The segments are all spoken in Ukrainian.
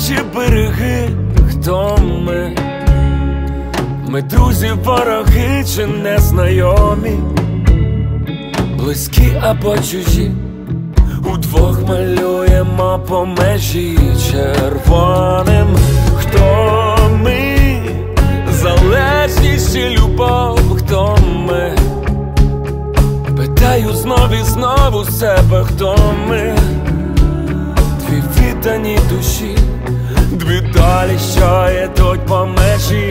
чи береги, хто ми? Ми друзі, вороги чи незнайомі, близькі або чужі, удвох малюємо по межі червоним. Хто ми? Залежність чи любов, хто ми? Питаю знов і знову себе, хто ми? Дві віддані душі, дві долі, що йдуть по межі.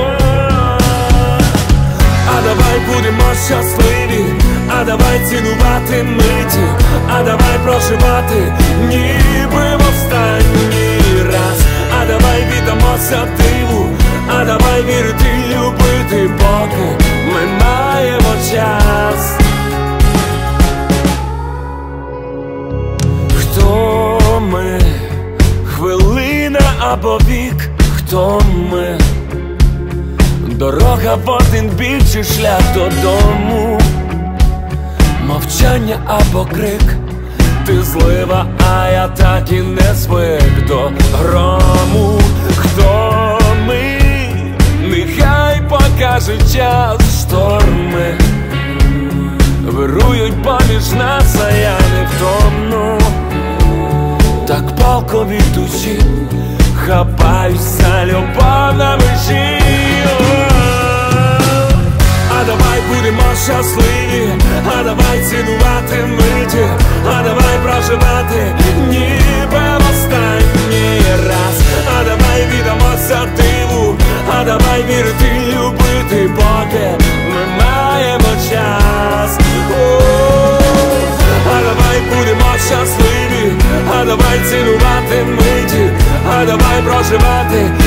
А давай будемо щасливі, а давай цінувати миті, а давай проживати, ніби в останній раз. А давай віддамося диву, а давай вірити й любити, поки ми маємо час. Хто ми? Хвилина або вік, хто ми? Дорога в один бік чи шлях додому? Мовчання або крик, ти злива, а я так і не звик до грому. Хто ми? Нехай покаже час, шторми вирують поміж нас, а я не втомну. Так палко від душі хапаюся, любов на межі. А давай будемо щасливі, а давай цінувати миті, а давай проживати, ніби в останній раз. А давай віддамося диву, а давай вірити й любити, поки ми маємо час. А давай будемо щасливі, а давай цінувати миті, а давай проживати,